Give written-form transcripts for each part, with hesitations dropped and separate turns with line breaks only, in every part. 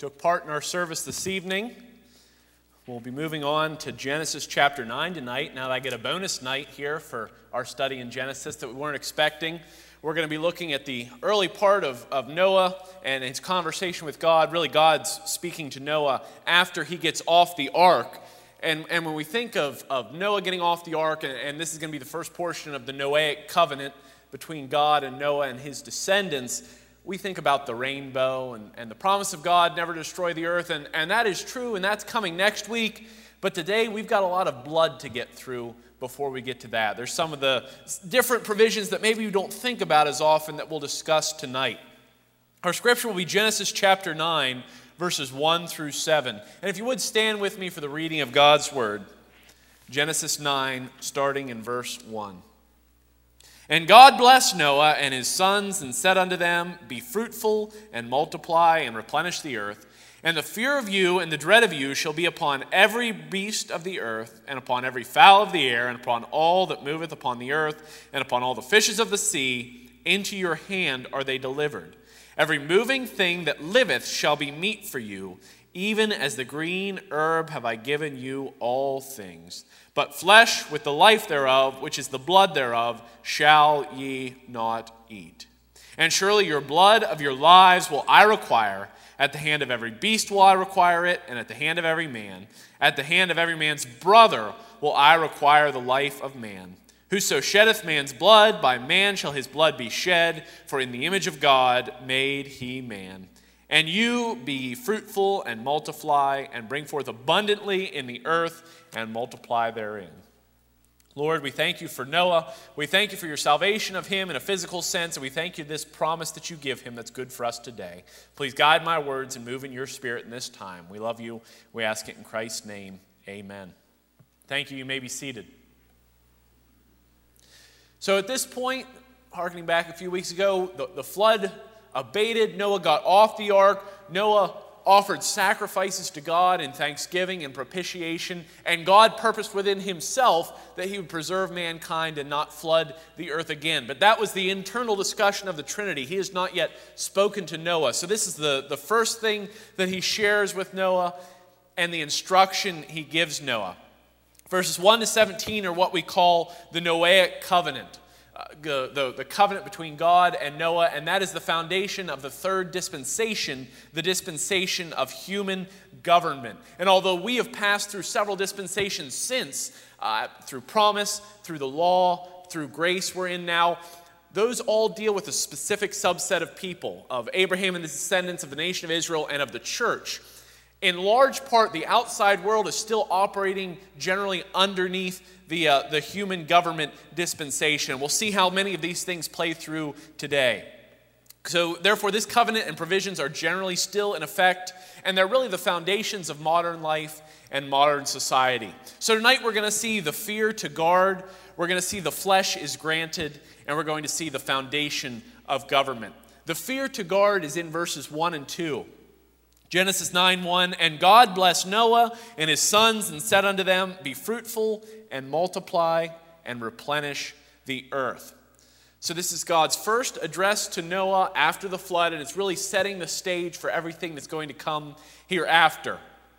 took part in our service this evening. We'll be moving on to Genesis chapter 9 tonight. Now that I get a bonus night here for our study in Genesis that we weren't expecting. We're going to be looking at the early part of Noah and his conversation with God. Really, God's speaking to Noah after he gets off the ark. And when we think of Noah getting off the ark, and this is going to be the first portion of the Noahic covenant between God and Noah and his descendants, we think about the rainbow and the promise of God never to destroy the earth. And that is true, and that's coming next week. But today, we've got a lot of blood to get through before we get to that. There's some of the different provisions that maybe you don't think about as often that we'll discuss tonight. Our scripture will be Genesis chapter 9, verses 1 through 7. And if you would stand with me for the reading of God's word. Genesis 9, starting in verse 1. And God blessed Noah and his sons and said unto them, Be fruitful and multiply and replenish the earth. And the fear of you and the dread of you shall be upon every beast of the earth, and upon every fowl of the air, and upon all that moveth upon the earth, and upon all the fishes of the sea. Into your hand are they delivered. Every moving thing that liveth shall be meat for you, even as the green herb have I given you all things. But flesh with the life thereof, which is the blood thereof, shall ye not eat. And surely your blood of your lives will I require. At the hand of every beast will I require it, and at the hand of every man. At the hand of every man's brother will I require the life of man. Whoso sheddeth man's blood, by man shall his blood be shed, for in the image of God made he man. And you be fruitful and multiply, and bring forth abundantly in the earth, and multiply therein. Lord, we thank you for Noah. We thank you for your salvation of him in a physical sense, and we thank you for this promise that you give him that's good for us today. Please guide my words and move in your spirit in this time. We love you. We ask it in Christ's name. Amen. Thank you. You may be seated. So at this point, hearkening back a few weeks ago, the flood abated. Noah got off the ark. Noah offered sacrifices to God in thanksgiving and propitiation, and God purposed within himself that he would preserve mankind and not flood the earth again. But that was the internal discussion of the Trinity. He has not yet spoken to Noah. So this is the first thing that he shares with Noah and the instruction he gives Noah. Verses 1 to 17 are what we call the Noahic covenant. The covenant between God and Noah, and that is the foundation of the third dispensation, the dispensation of human government. And although we have passed through several dispensations since, through promise, through the law, through grace we're in now, those all deal with a specific subset of people, of Abraham and the descendants of the nation of Israel and of the church. In large part, the outside world is still operating generally underneath the human government dispensation. We'll see how many of these things play through today. So, therefore, this covenant and provisions are generally still in effect, and they're really the foundations of modern life and modern society. So tonight we're going to see the fear to guard, we're going to see the flesh is granted, and we're going to see the foundation of government. The fear to guard is in verses 1 and 2. Genesis 9:1, And God blessed Noah and his sons and said unto them, Be fruitful and multiply and replenish the earth. So this is God's first address to Noah after the flood, and it's really setting the stage for everything that's going to come hereafter.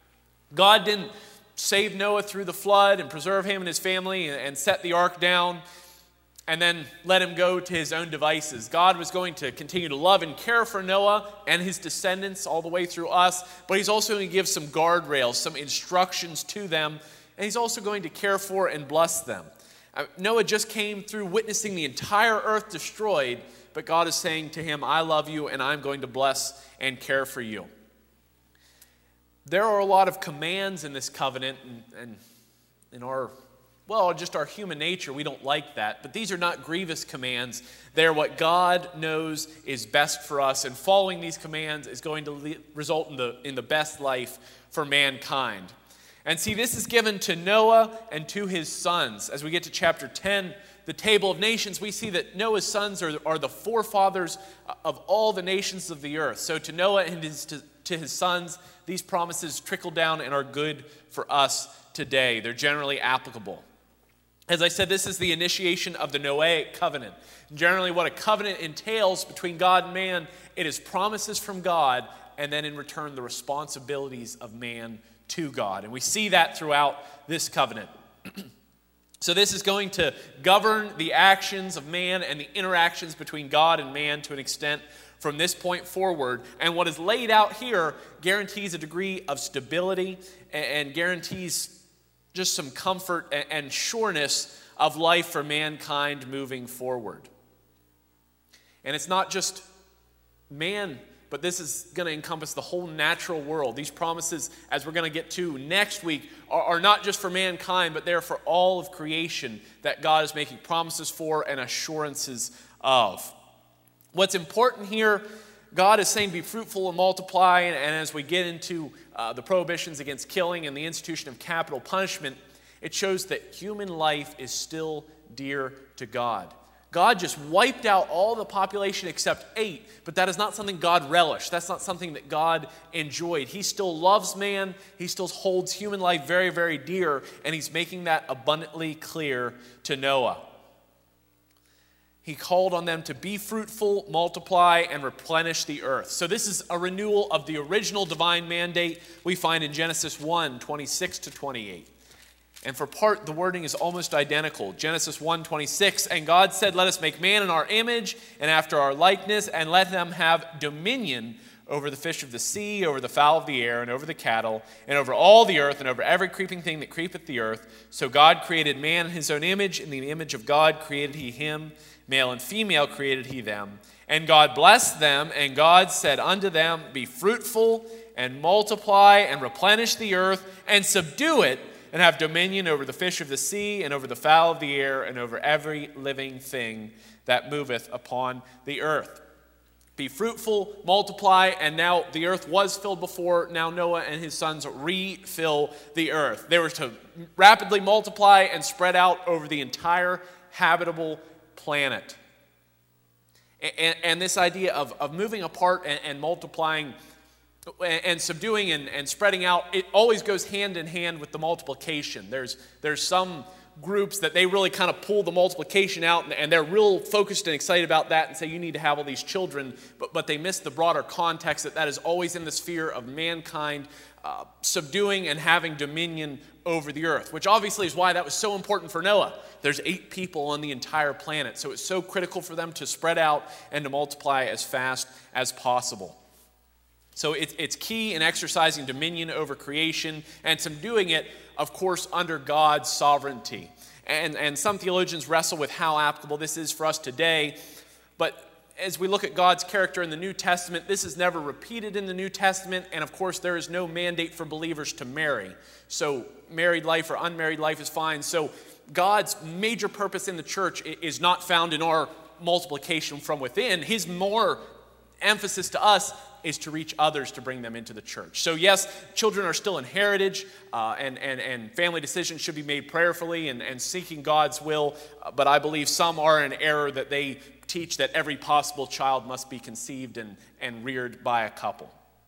God didn't save Noah through the flood and preserve him and his family and set the ark down and then let him go to his own devices. God was going to continue to love and care for Noah and his descendants all the way through us, but he's also going to give some guardrails, some instructions to them, and he's also going to care for and bless them. Noah just came through witnessing the entire earth destroyed, but God is saying to him, I love you and I'm going to bless and care for you. There are a lot of commands in this covenant, and in our just our human nature, we don't like that. But these are not grievous commands. They're what God knows is best for us. And following these commands is going to result in the best life for mankind. And see, this is given to Noah and to his sons. As we get to chapter 10, the table of nations, we see that Noah's sons are the forefathers of all the nations of the earth. So to Noah and to his sons, these promises trickle down and are good for us today. They're generally applicable. As I said, this is the initiation of the Noahic covenant. Generally, what a covenant entails between God and man, it is promises from God and then in return the responsibilities of man to God. And we see that throughout this covenant. So this is going to govern the actions of man and the interactions between God and man to an extent from this point forward. And what is laid out here guarantees a degree of stability and guarantees just some comfort and sureness of life for mankind moving forward. And it's not just man, but this is going to encompass the whole natural world. These promises, as we're going to get to next week, are not just for mankind, but they're for all of creation that God is making promises for and assurances of. What's important here, God is saying be fruitful and multiply, and as we get into the prohibitions against killing and the institution of capital punishment, it shows that human life is still dear to God. God just wiped out all the population except 8, but that is not something God relished. That's not something that God enjoyed. He still loves man. He still holds human life very, very dear, and he's making that abundantly clear to Noah. He called on them to be fruitful, multiply, and replenish the earth. So this is a renewal of the original divine mandate we find in Genesis 1, 26 to 28. And for part, the wording is almost identical. Genesis 1:26, and God said, let us make man in our image and after our likeness, and let them have dominion over the fish of the sea, over the fowl of the air, and over the cattle, and over all the earth, and over every creeping thing that creepeth the earth. So God created man in his own image. In the image of God created he him. Male and female created he them. And God blessed them, and God said unto them, be fruitful, and multiply, and replenish the earth, and subdue it, and have dominion over the fish of the sea, and over the fowl of the air, and over every living thing that moveth upon the earth. Be fruitful, multiply, and now the earth was filled before. Now Noah and his sons refill the earth. They were to rapidly multiply and spread out over the entire habitable planet. And this idea of moving apart and multiplying and subduing and spreading out, it always goes hand in hand with the multiplication. There's some groups that they really kind of pull the multiplication out, and they're real focused and excited about that and say you need to have all these children, but they miss the broader context that is always in the sphere of mankind subduing and having dominion over the earth, which obviously is why that was so important for Noah. There's 8 people on the entire planet, so it's so critical for them to spread out and to multiply as fast as possible. So it's key in exercising dominion over creation and subduing it, of course, under God's sovereignty. And some theologians wrestle with how applicable this is for us today. But as we look at God's character in the New Testament, this is never repeated in the New Testament. And of course, there is no mandate for believers to marry. So married life or unmarried life is fine. So God's major purpose in the church is not found in our multiplication from within. His more emphasis to us is to reach others to bring them into the church. So yes, children are still in heritage, and family decisions should be made prayerfully and seeking God's will, but I believe some are in error that they teach that every possible child must be conceived and reared by a couple.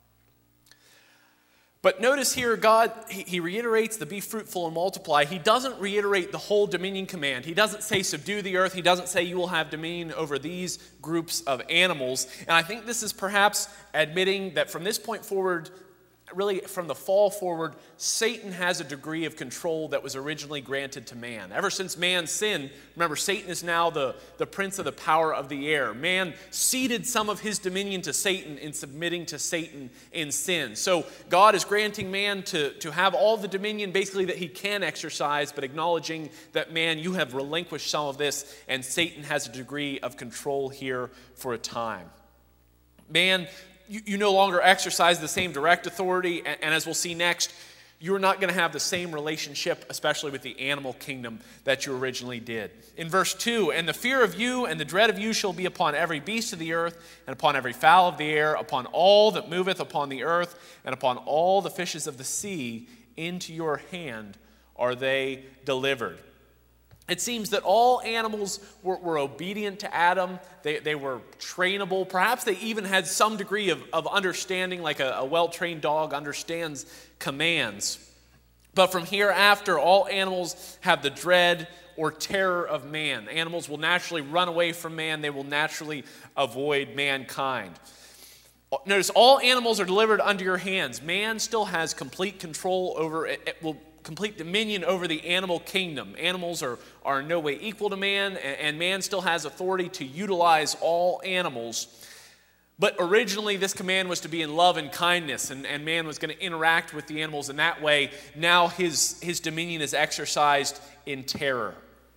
But notice here, God, he reiterates the be fruitful and multiply. He doesn't reiterate the whole dominion command. He doesn't say subdue the earth. He doesn't say you will have dominion over these groups of animals. And I think this is perhaps admitting that from this point forward, really from the fall forward, Satan has a degree of control that was originally granted to man. Ever since man sinned, remember, Satan is now the prince of the power of the air. Man ceded some of his dominion to Satan in submitting to Satan in sin. So God is granting man to have all the dominion basically that he can exercise, but acknowledging that, man, you have relinquished some of this, and Satan has a degree of control here for a time. Man, you no longer exercise the same direct authority, and as we'll see next, you're not going to have the same relationship, especially with the animal kingdom, that you originally did. In verse 2, and the fear of you and the dread of you shall be upon every beast of the earth, and upon every fowl of the air, upon all that moveth upon the earth, and upon all the fishes of the sea. Into your hand are they delivered. It seems that all animals were obedient to Adam. They were trainable. Perhaps they even had some degree of understanding, like a well-trained dog understands commands. But from hereafter, all animals have the dread or terror of man. Animals will naturally run away from man. They will naturally avoid mankind. Notice, all animals are delivered under your hands. Man still has complete control over it, complete dominion over the animal kingdom. Animals are in no way equal to man, and man still has authority to utilize all animals. But originally, this command was to be in love and kindness, and man was going to interact with the animals in that way. Now his dominion is exercised in terror.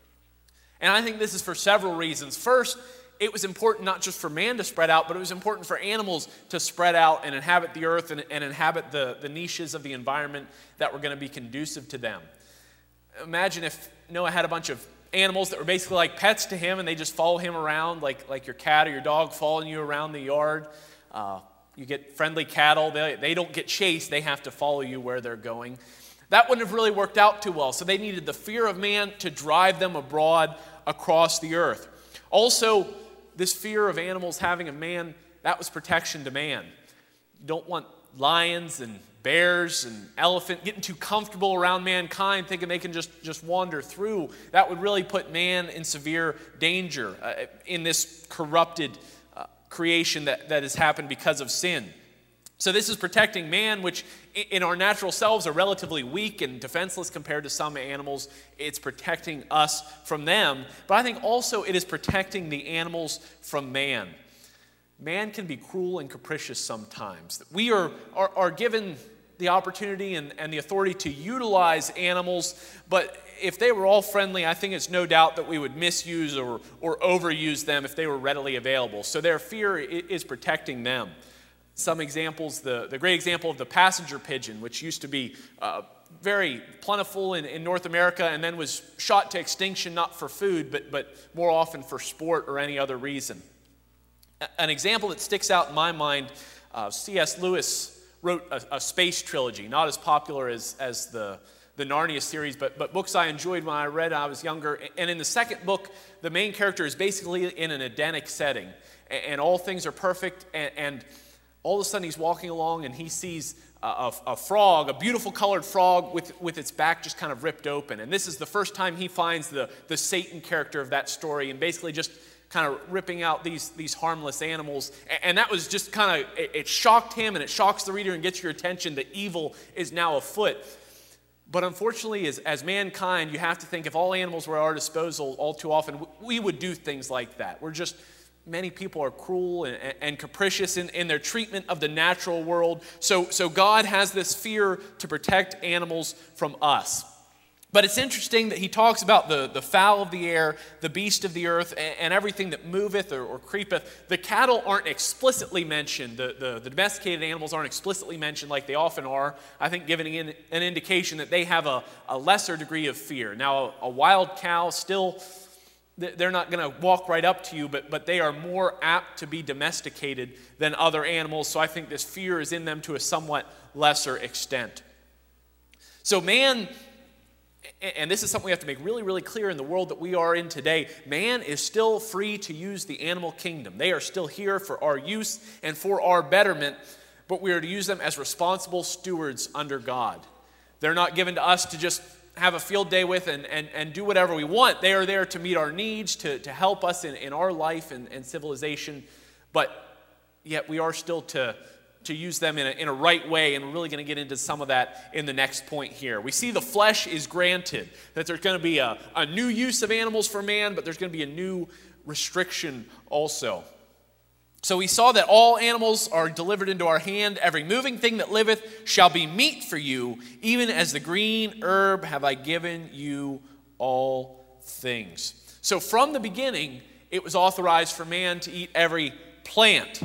And I think this is for several reasons. First, it was important not just for man to spread out, but it was important for animals to spread out and inhabit the earth and inhabit the niches of the environment that were going to be conducive to them. Imagine if Noah had a bunch of animals that were basically like pets to him, and they just follow him around like your cat or your dog following you around the yard. You get friendly cattle. They don't get chased. They have to follow you where they're going. That wouldn't have really worked out too well. So they needed the fear of man to drive them abroad across the earth. Also, this fear of animals having a man, that was protection to man. You don't want lions and bears and elephant getting too comfortable around mankind, thinking they can just wander through. That would really put man in severe danger in this corrupted creation that has happened because of sin. So this is protecting man, which in our natural selves are relatively weak and defenseless compared to some animals. It's protecting us from them. But I think also it is protecting the animals from man. Man can be cruel and capricious sometimes. We are given the opportunity and the authority to utilize animals, but if they were all friendly, I think it's no doubt that we would misuse or overuse them if they were readily available. So their fear is protecting them. Some examples, the great example of the passenger pigeon, which used to be very plentiful in North America and then was shot to extinction not for food, but more often for sport or any other reason. An example that sticks out in my mind, C.S. Lewis wrote a space trilogy, not as popular as the Narnia series, but books I enjoyed when I read when I was younger. And in the second book, the main character is basically in an Edenic setting, and all things are perfect, and all of a sudden he's walking along and he sees a frog, a beautiful colored frog with its back just kind of ripped open. And this is the first time he finds the Satan character of that story, and basically just kind of ripping out these harmless animals. And that was just kind of, it shocked him, and it shocks the reader and gets your attention that evil is now afoot. But unfortunately, as mankind, you have to think if all animals were at our disposal, all too often, we would do things like that. Many people are cruel and capricious in their treatment of the natural world. So God has this fear to protect animals from us. But it's interesting that he talks about the fowl of the air, the beast of the earth, and everything that moveth or creepeth. The cattle aren't explicitly mentioned. The domesticated animals aren't explicitly mentioned like they often are, I think giving an indication that they have a lesser degree of fear. Now, a wild cow still, they're not going to walk right up to you, but they are more apt to be domesticated than other animals. So I think this fear is in them to a somewhat lesser extent. So man, and this is something we have to make really, really clear in the world that we are in today, man is still free to use the animal kingdom. They are still here for our use and for our betterment, but we are to use them as responsible stewards under God. They're not given to us to just have a field day with and do whatever we want. They are there to meet our needs, to help us in our life and civilization, but yet we are still to use them in a right way, and we're really going to get into some of that in the next point here. We see the flesh is granted, that there's going to be a new use of animals for man, but there's going to be a new restriction also. So we saw that all animals are delivered into our hand. Every moving thing that liveth shall be meat for you, even as the green herb have I given you all things. So from the beginning, it was authorized for man to eat every plant.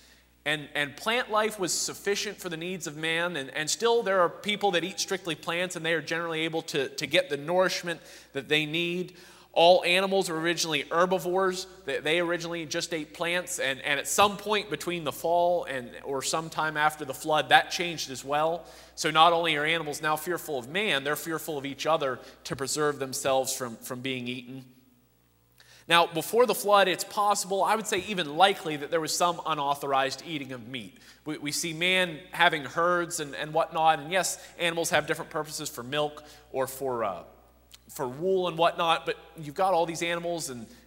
And plant life was sufficient for the needs of man. And still there are people that eat strictly plants, and they are generally able to get the nourishment that they need. All animals were originally herbivores. They originally just ate plants, and at some point between the fall or sometime after the flood, that changed as well. So not only are animals now fearful of man, they're fearful of each other to preserve themselves from being eaten. Now, before the flood, it's possible, I would say even likely, that there was some unauthorized eating of meat. We see man having herds and whatnot, and yes, animals have different purposes for milk or for wool and whatnot, but you've got all these animals, and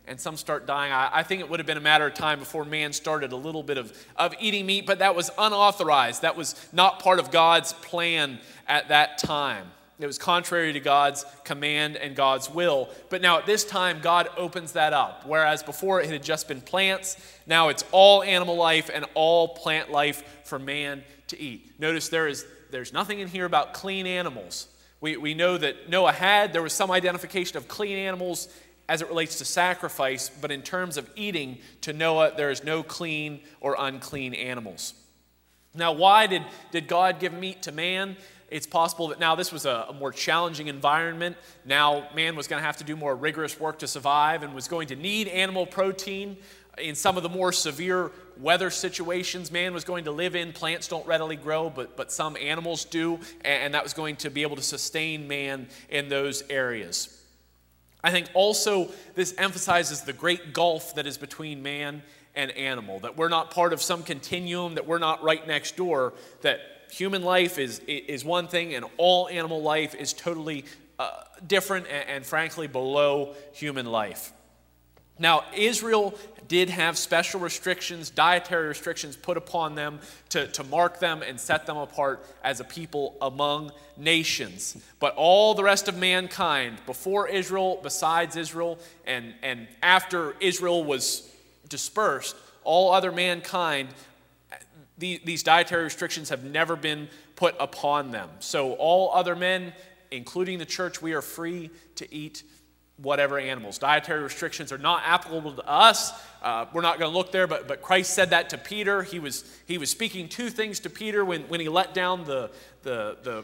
and some start dying. I think it would have been a matter of time before man started a little bit of eating meat, but that was unauthorized. That was not part of God's plan at that time. It was contrary to God's command and God's will. But now at this time, God opens that up. Whereas before it had just been plants, now it's all animal life and all plant life for man to eat. Notice there's nothing in here about clean animals. We know that Noah there was some identification of clean animals as it relates to sacrifice, but in terms of eating, to Noah, there is no clean or unclean animals. Now, why did God give meat to man? It's possible that now this was a more challenging environment. Now man was going to have to do more rigorous work to survive and was going to need animal protein. In some of the more severe weather situations man was going to live in, plants don't readily grow, but some animals do, and that was going to be able to sustain man in those areas. I think also this emphasizes the great gulf that is between man and animal, that we're not part of some continuum, that we're not right next door, that human life is one thing and all animal life is totally different and frankly below human life. Now, Israel did have special restrictions, dietary restrictions put upon them to mark them and set them apart as a people among nations. But all the rest of mankind, before Israel, besides Israel, and after Israel was dispersed, all other mankind, these dietary restrictions have never been put upon them. So all other men, including the church, we are free to eat whatever animals. Dietary restrictions are not applicable to us. We're not going to look there, but Christ said that to Peter. He was speaking two things to Peter when he let down the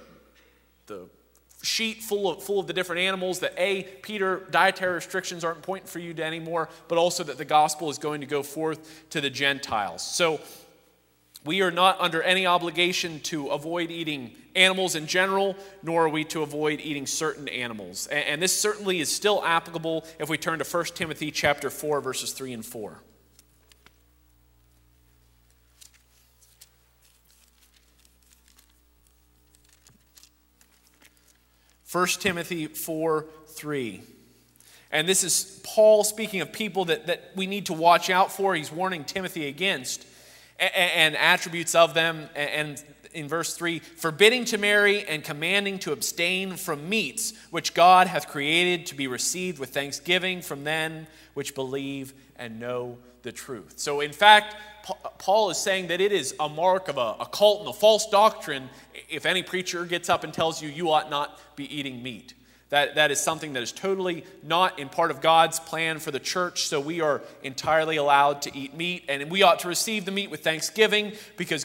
sheet full of the different animals, that Peter, dietary restrictions aren't important for you anymore, but also that the gospel is going to go forth to the Gentiles. So we are not under any obligation to avoid eating animals in general, nor are we to avoid eating certain animals. And this certainly is still applicable if we turn to 1 Timothy chapter 4, verses 3 and 4. 1 Timothy 4:3. And this is Paul speaking of people that we need to watch out for. He's warning Timothy against and attributes of them. And in verse 3, forbidding to marry and commanding to abstain from meats, which God hath created to be received with thanksgiving from them which believe and know the truth. So in fact, Paul is saying that it is a mark of a cult and a false doctrine if any preacher gets up and tells you you ought not be eating meat. That is something that is totally not in part of God's plan for the church, so we are entirely allowed to eat meat, and we ought to receive the meat with thanksgiving because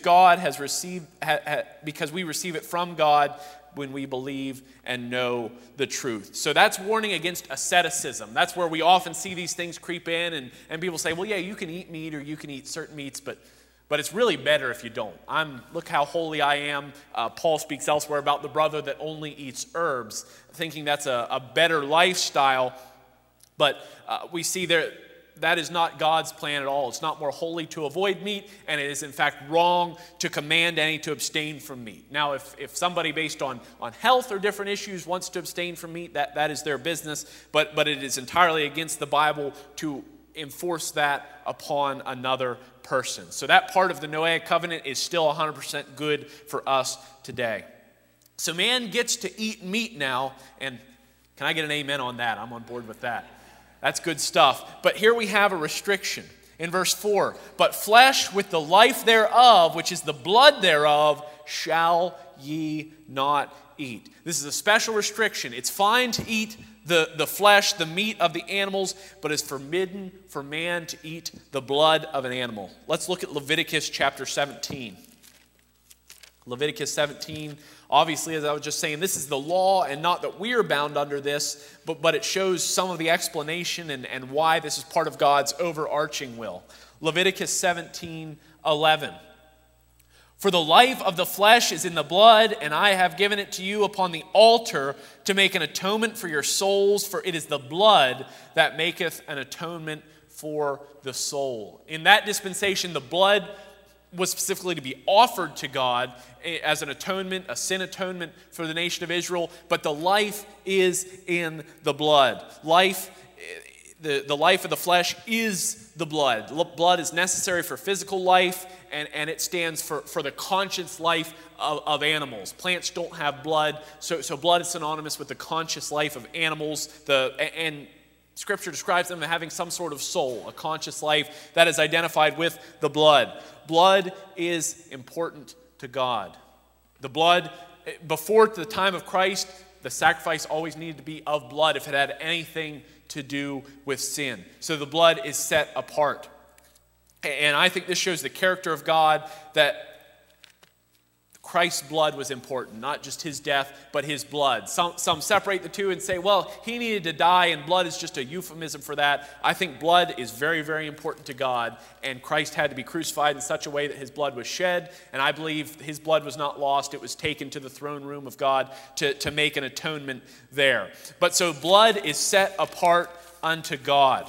because we receive it from God when we believe and know the truth. So that's warning against asceticism. That's where we often see these things creep in, and people say, well, yeah, you can eat meat or you can eat certain meats, but it's really better if you don't. Look how holy I am. Paul speaks elsewhere about the brother that only eats herbs, thinking that's a better lifestyle. But we see that is not God's plan at all. It's not more holy to avoid meat, and it is in fact wrong to command any to abstain from meat. Now, if somebody based on health or different issues wants to abstain from meat, that is their business, but it is entirely against the Bible to enforce that upon another person. So that part of the Noahic covenant is still 100% good for us today. So man gets to eat meat now, and can I get an amen on that? I'm on board with that. That's good stuff. But here we have a restriction. In verse 4, but flesh with the life thereof, which is the blood thereof, shall ye not eat. This is a special restriction. It's fine to eat the flesh, the meat of the animals, but it's forbidden for man to eat the blood of an animal. Let's look at Leviticus chapter 17. Leviticus 17, obviously, as I was just saying, this is the law, and not that we are bound under this, but it shows some of the explanation and why this is part of God's overarching will. Leviticus 17:11. For the life of the flesh is in the blood, and I have given it to you upon the altar to make an atonement for your souls, for it is the blood that maketh an atonement for the soul. In that dispensation, the blood was specifically to be offered to God as an atonement, a sin atonement for the nation of Israel, but the life is in the blood. Life, the life of the flesh is the blood. Blood is necessary for physical life, and it stands for the conscious life of animals. Plants don't have blood, so blood is synonymous with the conscious life of animals. And Scripture describes them as having some sort of soul, a conscious life that is identified with the blood. Blood is important to God. The blood, before the time of Christ, the sacrifice always needed to be of blood if it had anything to do with sin. So the blood is set apart. And I think this shows the character of God, that Christ's blood was important, not just his death, but his blood. Some separate the two and say, well, he needed to die and blood is just a euphemism for that. I think blood is very, very important to God, and Christ had to be crucified in such a way that his blood was shed, and I believe his blood was not lost. It was taken to the throne room of God to make an atonement there. But so blood is set apart unto God.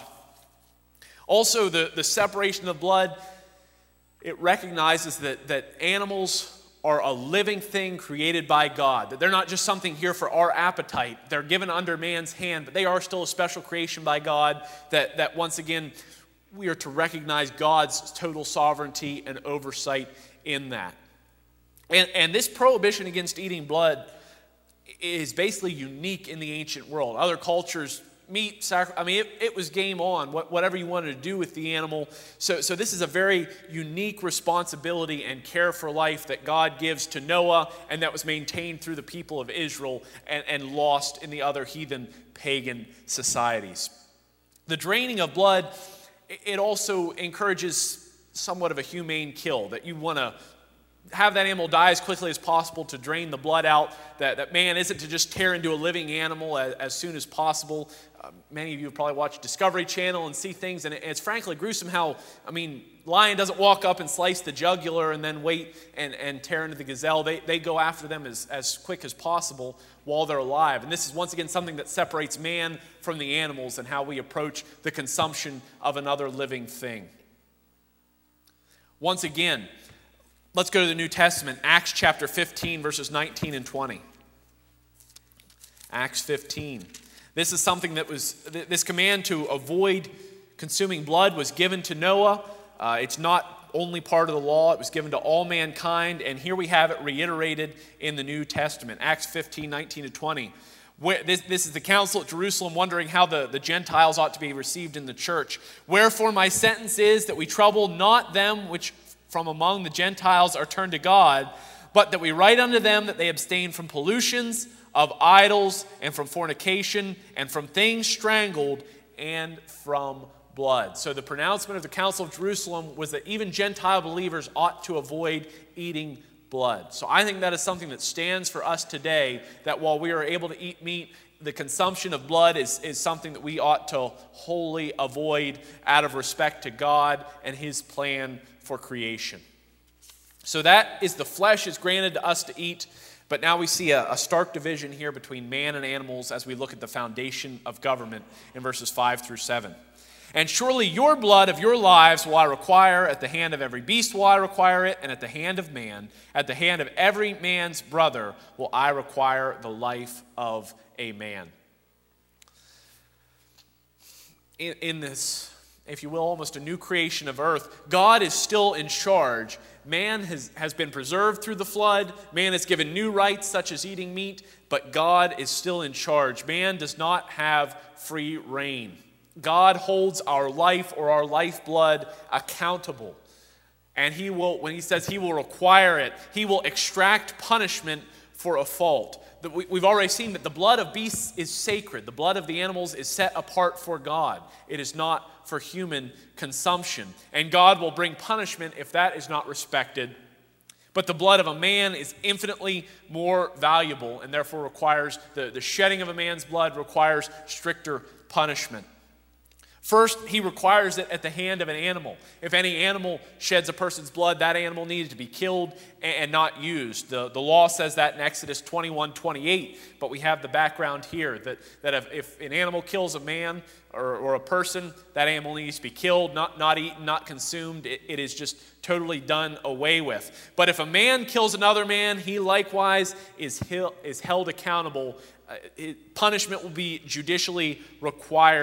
Also, the separation of blood, it recognizes that animals are a living thing created by God, that they're not just something here for our appetite. They're given under man's hand, but they are still a special creation by God, that once again, we are to recognize God's total sovereignty and oversight in that. And this prohibition against eating blood is basically unique in the ancient world. Other cultures, meat, it was game on, whatever you wanted to do with the animal. So this is a very unique responsibility and care for life that God gives to Noah, and that was maintained through the people of Israel and lost in the other heathen pagan societies. The draining of blood, it also encourages somewhat of a humane kill, that you want to have that animal die as quickly as possible to drain the blood out, that man isn't to just tear into a living animal as soon as possible. Many of you have probably watched Discovery Channel and see things, and it's frankly gruesome how, lion doesn't walk up and slice the jugular and then wait and tear into the gazelle. They go after them as quick as possible while they're alive. And this is once again something that separates man from the animals and how we approach the consumption of another living thing. Once again, let's go to the New Testament, Acts chapter 15, verses 19 and 20. Acts 15. This is something this command to avoid consuming blood was given to Noah. It's not only part of the law, it was given to all mankind, and here we have it reiterated in the New Testament. Acts 15, 19 to 20. This is the council at Jerusalem wondering how the Gentiles ought to be received in the church. Wherefore my sentence is that we trouble not them which from among the Gentiles are turned to God, but that we write unto them that they abstain from pollutions of idols and from fornication and from things strangled and from blood. So the pronouncement of the Council of Jerusalem was that even Gentile believers ought to avoid eating blood. So I think that is something that stands for us today, that while we are able to eat meat, the consumption of blood is something that we ought to wholly avoid out of respect to God and his plan for creation. So that is the flesh is granted to us to eat, but now we see a stark division here between man and animals as we look at the foundation of government in verses 5 through 7. And surely your blood of your lives will I require, at the hand of every beast will I require it, and at the hand of man, at the hand of every man's brother will I require the life of a man. In this, if you will, almost a new creation of earth, God is still in charge. Man has been preserved through the flood. Man is given new rights such as eating meat, but God is still in charge. Man does not have free reign. God holds our life or our lifeblood accountable. And he will, when he says he will require it, he will extract punishment for a fault. We've already seen that the blood of beasts is sacred. The blood of the animals is set apart for God. It is not for human consumption. And God will bring punishment if that is not respected. But the blood of a man is infinitely more valuable and therefore requires, the shedding of a man's blood requires stricter punishment. First, he requires it at the hand of an animal. If any animal sheds a person's blood, that animal needed to be killed and not used. The law says that in Exodus 21:28, but we have the background here that if an animal kills a man or a person, that animal needs to be killed, not eaten, not consumed. It is just totally done away with. But if a man kills another man, he likewise is held accountable. Punishment will be judicially required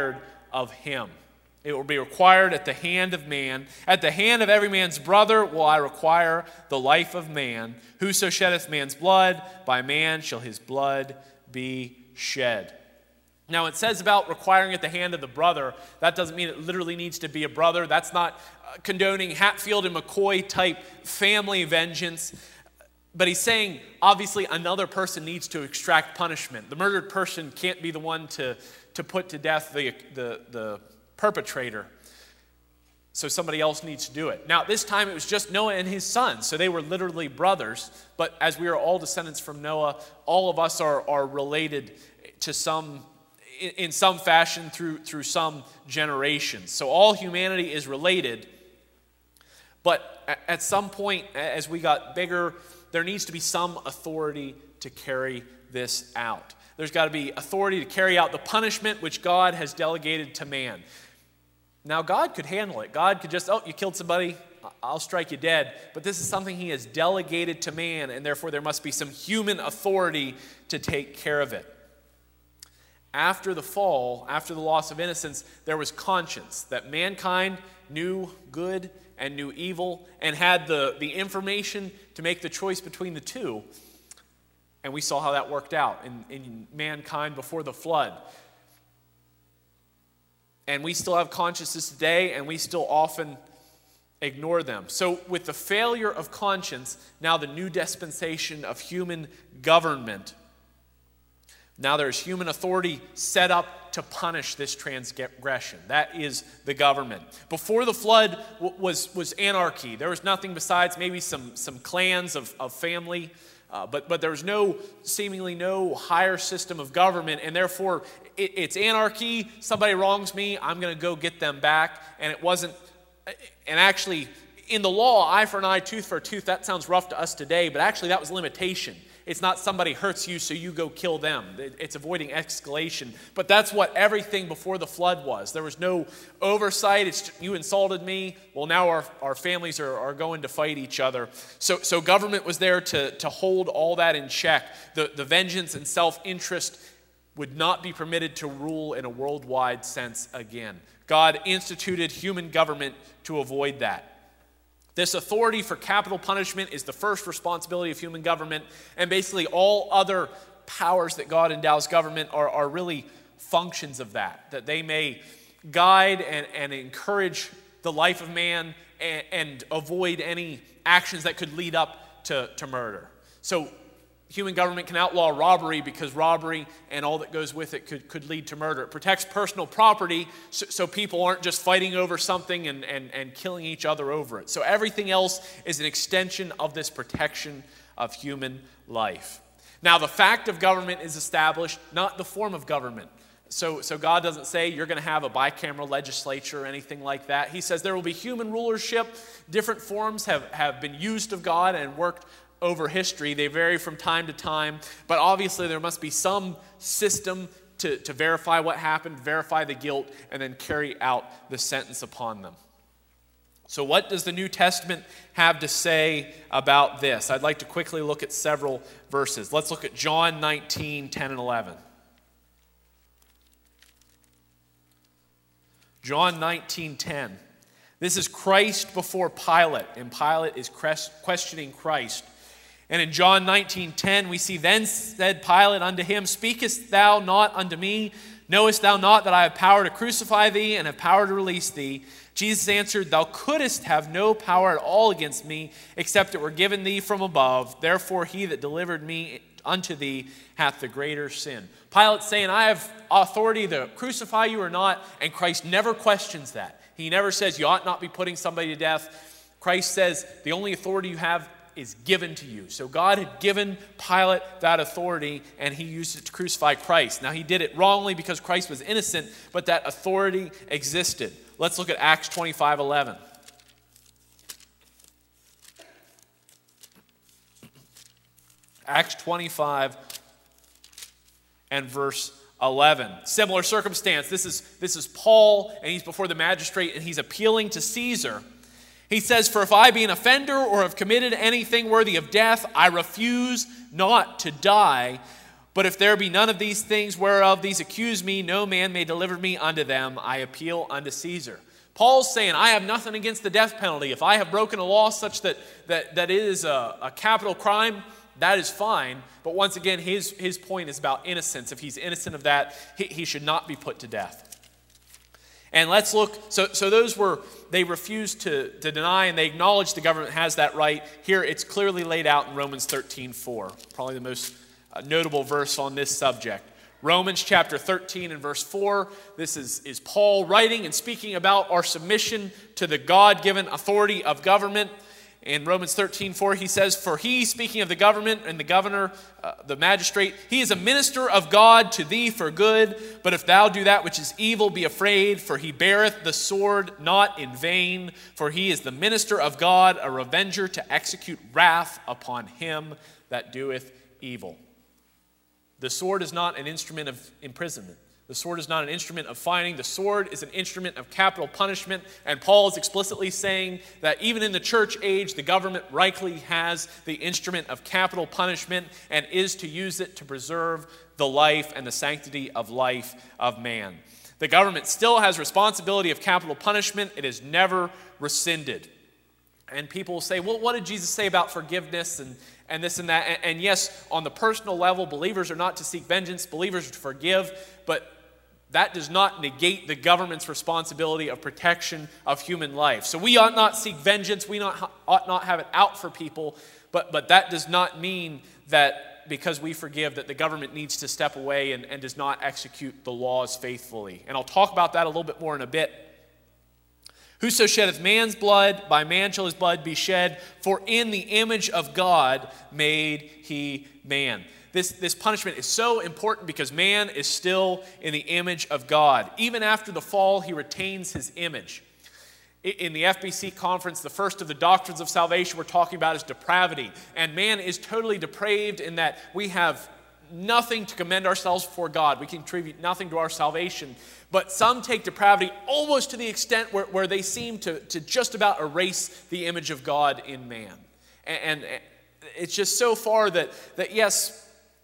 of him. It will be required at the hand of man. At the hand of every man's brother will I require the life of man. Whoso sheddeth man's blood, by man shall his blood be shed. Now it says about requiring at the hand of the brother. That doesn't mean it literally needs to be a brother. That's not condoning Hatfield and McCoy type family vengeance. But he's saying, obviously, another person needs to extract punishment. The murdered person can't be the one to put to death the perpetrator. So somebody else needs to do it. Now, this time it was just Noah and his sons. So they were literally brothers. But as we are all descendants from Noah, all of us are related to in some fashion through some generations. So all humanity is related. But at some point, as we got bigger, there needs to be some authority to carry this out. There's got to be authority to carry out the punishment which God has delegated to man. Now, God could handle it. God could just, you killed somebody, I'll strike you dead. But this is something he has delegated to man, and therefore there must be some human authority to take care of it. After the fall, after the loss of innocence, there was conscience, that mankind knew good and knew evil and had the information to make the choice between the two. And we saw how that worked out in mankind before the flood. And we still have consciences today, and we still often ignore them. So with the failure of conscience, now the new dispensation of human government. Now there's human authority set up to punish this transgression. That is the government. Before the flood was anarchy. There was nothing besides maybe some clans of family. But there was seemingly no higher system of government, and therefore it's anarchy. Somebody wrongs me, I'm going to go get them back. And it wasn't, and actually in the law, eye for an eye, tooth for a tooth, that sounds rough to us today, but actually that was limitation. It's not somebody hurts you, so you go kill them. It's avoiding escalation. But that's what everything before the flood was. There was no oversight. It's you insulted me. Well, now our families are going to fight each other. So government was there to hold all that in check. The vengeance and self-interest would not be permitted to rule in a worldwide sense again. God instituted human government to avoid that. This authority for capital punishment is the first responsibility of human government, and basically all other powers that God endows government are really functions of that they may guide and encourage the life of man and avoid any actions that could lead up to murder. So human government can outlaw robbery because robbery and all that goes with it could lead to murder. It protects personal property so people aren't just fighting over something and killing each other over it. So everything else is an extension of this protection of human life. Now, the fact of government is established, not the form of government. So God doesn't say you're going to have a bicameral legislature or anything like that. He says there will be human rulership. Different forms have been used of God and worked over history. They vary from time to time, but obviously there must be some system to verify what happened, verify the guilt, and then carry out the sentence upon them. So what does the New Testament have to say about this? I'd like to quickly look at several verses. Let's look at John 19, 10 and 11. John 19, 10. This is Christ before Pilate, and Pilate is questioning Christ. And in John 19:10 we see, then said Pilate unto him, speakest thou not unto me? Knowest thou not that I have power to crucify thee and have power to release thee? Jesus answered, thou couldest have no power at all against me, except it were given thee from above. Therefore he that delivered me unto thee hath the greater sin. Pilate's saying, I have authority to crucify you or not, and Christ never questions that. He never says you ought not be putting somebody to death. Christ says the only authority you have is given to you. So God had given Pilate that authority, and he used it to crucify Christ. Now he did it wrongly because Christ was innocent, but that authority existed. Let's look at Acts 25:11. Acts 25 and verse 11. Similar circumstance. This is Paul, and he's before the magistrate, and he's appealing to Caesar. He says, for if I be an offender or have committed anything worthy of death, I refuse not to die. But if there be none of these things whereof these accuse me, no man may deliver me unto them. I appeal unto Caesar. Paul's saying, I have nothing against the death penalty. If I have broken a law such that it is a capital crime, that is fine. But once again, his point is about innocence. If he's innocent of that, he should not be put to death. And let's look, so those were, they refused to deny, and they acknowledged the government has that right. Here it's clearly laid out in Romans 13:4, probably the most notable verse on this subject. Romans chapter 13 and verse 4, this is Paul writing and speaking about our submission to the God-given authority of government. In Romans 13:4, he says, for he, speaking of the government and the governor, the magistrate, he is a minister of God to thee for good. But if thou do that which is evil, be afraid, for he beareth the sword not in vain. For he is the minister of God, a revenger to execute wrath upon him that doeth evil. The sword is not an instrument of imprisonment. The sword is not an instrument of fining. The sword is an instrument of capital punishment. And Paul is explicitly saying that even in the church age, the government rightly has the instrument of capital punishment and is to use it to preserve the life and the sanctity of life of man. The government still has responsibility of capital punishment. It is never rescinded. And people will say, well, what did Jesus say about forgiveness and this and that? And yes, on the personal level, believers are not to seek vengeance. Believers are to forgive. But that does not negate the government's responsibility of protection of human life. So we ought not seek vengeance. We ought not have it out for people. But that does not mean that because we forgive that the government needs to step away and does not execute the laws faithfully. And I'll talk about that a little bit more in a bit. Whoso sheddeth man's blood, by man shall his blood be shed, for in the image of God made he man. This punishment is so important because man is still in the image of God. Even after the fall, he retains his image. In the FBC conference, the first of the doctrines of salvation we're talking about is depravity. And man is totally depraved in that we have nothing to commend ourselves before God. We contribute nothing to our salvation. But some take depravity almost to the extent where they seem to just about erase the image of God in man. And it's just so far that yes,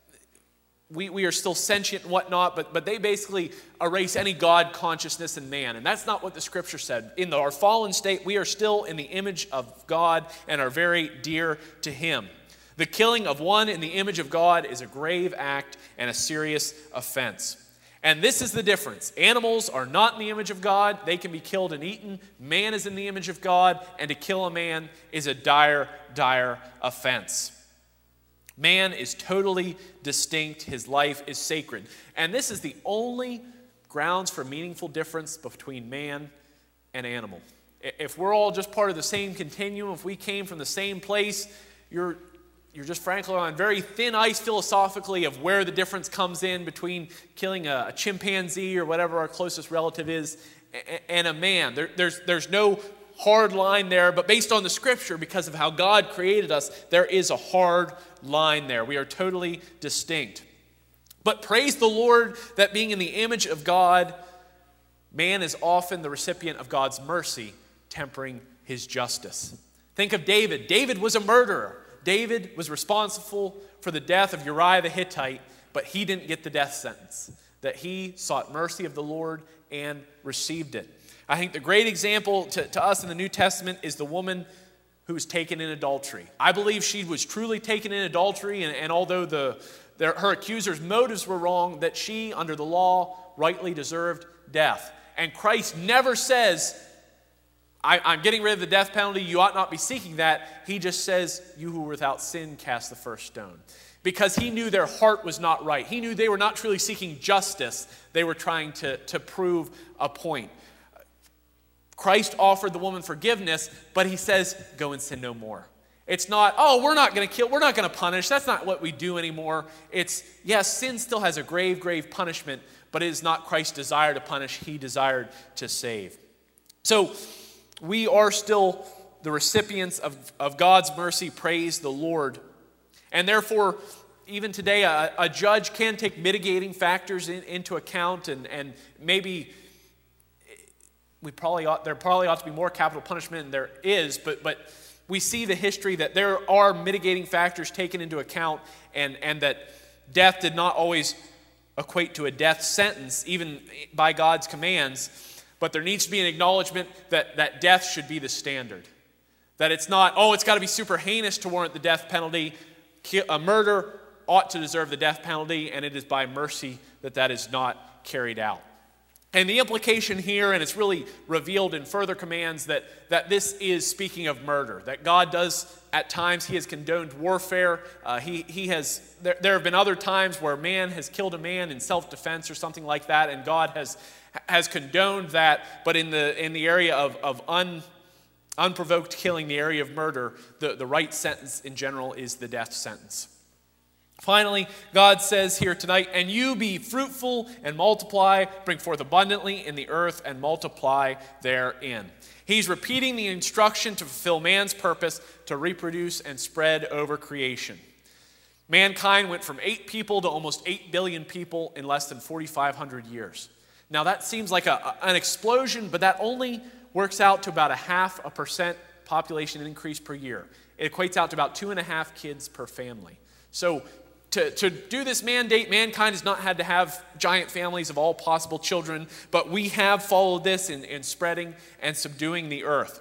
we are still sentient and whatnot, but they basically erase any God consciousness in man. And that's not what the scripture said. In our fallen state, we are still in the image of God and are very dear to him. The killing of one in the image of God is a grave act and a serious offense. And this is the difference. Animals are not in the image of God. They can be killed and eaten. Man is in the image of God, and to kill a man is a dire, dire offense. Man is totally distinct. His life is sacred. And this is the only grounds for meaningful difference between man and animal. If we're all just part of the same continuum, if we came from the same place, you're just frankly on very thin ice philosophically of where the difference comes in between killing a chimpanzee or whatever our closest relative is and a man. There's no hard line there, but based on the scripture, because of how God created us, there is a hard line there. We are totally distinct. But praise the Lord that being in the image of God, man is often the recipient of God's mercy, tempering his justice. Think of David. David was a murderer. David was responsible for the death of Uriah the Hittite, but he didn't get the death sentence. That he sought mercy of the Lord and received it. I think the great example to us in the New Testament is the woman who was taken in adultery. I believe she was truly taken in adultery, and although her accuser's motives were wrong, that she, under the law, rightly deserved death. And Christ never says, I'm getting rid of the death penalty, you ought not be seeking that. He just says, you who are without sin, cast the first stone. Because he knew their heart was not right. He knew they were not truly seeking justice. They were trying to prove a point. Christ offered the woman forgiveness, but he says, go and sin no more. It's not, we're not going to kill, we're not going to punish. That's not what we do anymore. It's, yes, sin still has a grave, grave punishment, but it is not Christ's desire to punish. He desired to save. So, we are still the recipients of God's mercy, praise the Lord. And therefore, even today, a judge can take mitigating factors into account, and maybe there probably ought to be more capital punishment than there is, but we see the history that there are mitigating factors taken into account, and that death did not always equate to a death sentence, even by God's commands, but there needs to be an acknowledgement that death should be the standard. That it's not, it's got to be super heinous to warrant the death penalty. A murder ought to deserve the death penalty, and it is by mercy that is not carried out. And the implication here, and it's really revealed in further commands, that this is speaking of murder. That God does, at times, he has condoned warfare. There have been other times where man has killed a man in self-defense or something like that, and God has condoned that. But in the area of unprovoked killing, the area of murder, the right sentence in general is the death sentence. Finally, God says here tonight, and you be fruitful and multiply, bring forth abundantly in the earth and multiply therein. He's repeating the instruction to fulfill man's purpose to reproduce and spread over creation. Mankind went from 8 people to almost 8 billion people in less than 4,500 years. Now that seems like an explosion, but that only works out to about 0.5% population increase per year. It equates out to about 2.5 kids per family. So to do this mandate, mankind has not had to have giant families of all possible children, but we have followed this in spreading and subduing the earth.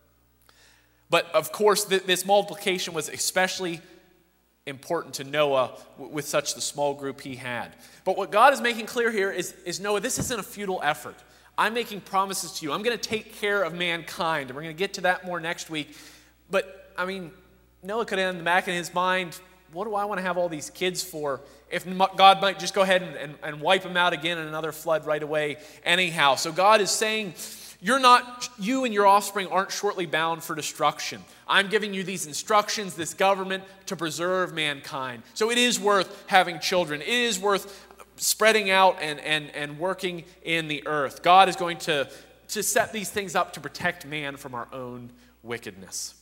But of course, this multiplication was especially important to Noah with such the small group he had. But what God is making clear here is Noah, this isn't a futile effort. I'm making promises to you. I'm going to take care of mankind, and we're going to get to that more next week. But, Noah could have in the back of his mind, what do I want to have all these kids for if God might just go ahead and wipe them out again in another flood right away anyhow? So God is saying, you and your offspring aren't shortly bound for destruction. I'm giving you these instructions, this government, to preserve mankind. So it is worth having children. It is worth spreading out and working in the earth. God is going to set these things up to protect man from our own wickedness.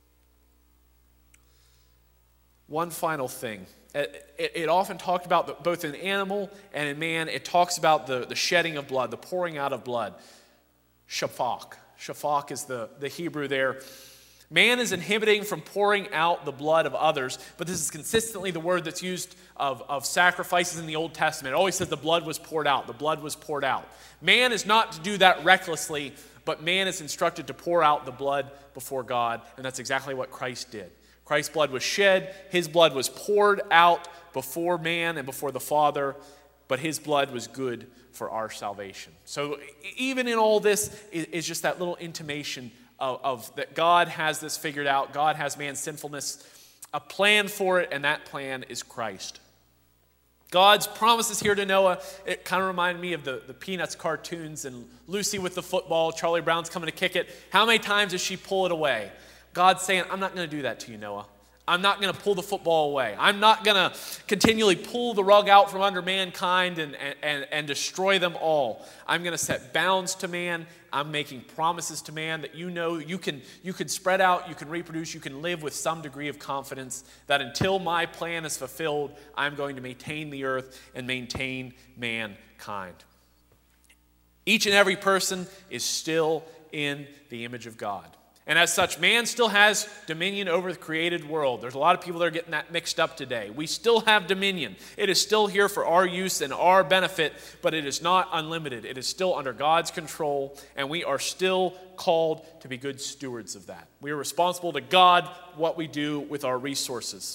One final thing. It often talked about, both in animal and in man, it talks about the shedding of blood, the pouring out of blood. Shafak. Shafak is the Hebrew there. Man is inhibiting from pouring out the blood of others, but this is consistently the word that's used of sacrifices in the Old Testament. It always says the blood was poured out. The blood was poured out. Man is not to do that recklessly, but man is instructed to pour out the blood before God, and that's exactly what Christ did. Christ's blood was shed, his blood was poured out before man and before the Father, but his blood was good for our salvation. So even in all this is just that little intimation of that God has this figured out. God has man's sinfulness, a plan for it, and that plan is Christ. God's promises here to Noah, it kind of reminded me of the Peanuts cartoons and Lucy with the football, Charlie Brown's coming to kick it. How many times does she pull it away? God's saying, I'm not going to do that to you, Noah. I'm not going to pull the football away. I'm not going to continually pull the rug out from under mankind and destroy them all. I'm going to set bounds to man. I'm making promises to man that you can spread out, you can reproduce, you can live with some degree of confidence that until my plan is fulfilled, I'm going to maintain the earth and maintain mankind. Each and every person is still in the image of God. And as such, man still has dominion over the created world. There's a lot of people that are getting that mixed up today. We still have dominion. It is still here for our use and our benefit, but it is not unlimited. It is still under God's control, and we are still called to be good stewards of that. We are responsible to God what we do with our resources.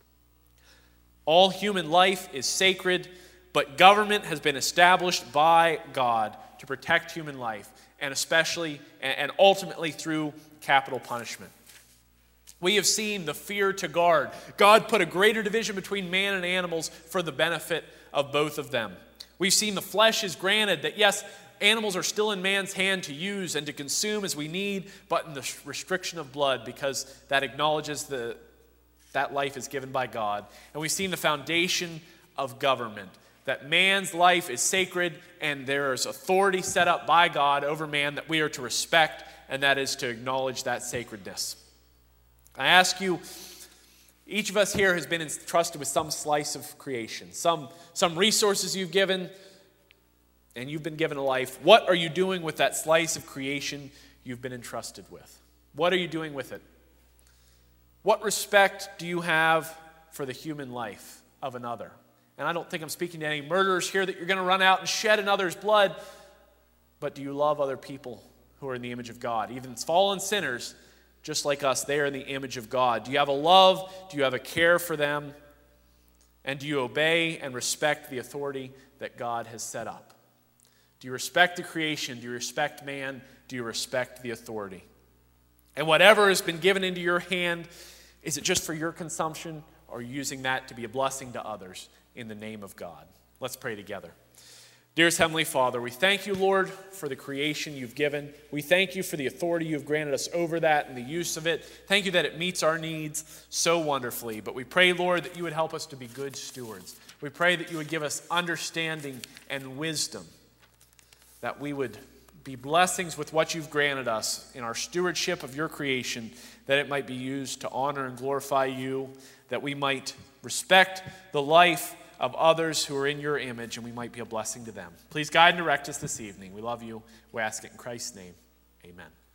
All human life is sacred, but government has been established by God to protect human life, and especially and ultimately through capital punishment. We have seen the fear to guard. God put a greater division between man and animals for the benefit of both of them. We've seen the flesh is granted, that yes, animals are still in man's hand to use and to consume as we need, but in the restriction of blood, because that acknowledges that life is given by God. And we've seen the foundation of government, that man's life is sacred and there is authority set up by God over man that we are to respect, and that is to acknowledge that sacredness. I ask you, each of us here has been entrusted with some slice of creation, some resources you've given, and you've been given a life. What are you doing with that slice of creation you've been entrusted with? What are you doing with it? What respect do you have for the human life of another? And I don't think I'm speaking to any murderers here that you're going to run out and shed another's blood. But do you love other people who are in the image of God? Even fallen sinners, just like us, they are in the image of God. Do you have a love? Do you have a care for them? And do you obey and respect the authority that God has set up? Do you respect the creation? Do you respect man? Do you respect the authority? And whatever has been given into your hand, is it just for your consumption, or are you using that to be a blessing to others in the name of God? Let's pray together. Dearest Heavenly Father, we thank you, Lord, for the creation you've given. We thank you for the authority you've granted us over that and the use of it. Thank you that it meets our needs so wonderfully. But we pray, Lord, that you would help us to be good stewards. We pray that you would give us understanding and wisdom, that we would be blessings with what you've granted us in our stewardship of your creation, that it might be used to honor and glorify you, that we might respect the life of others who are in your image, and we might be a blessing to them. Please guide and direct us this evening. We love you. We ask it in Christ's name. Amen.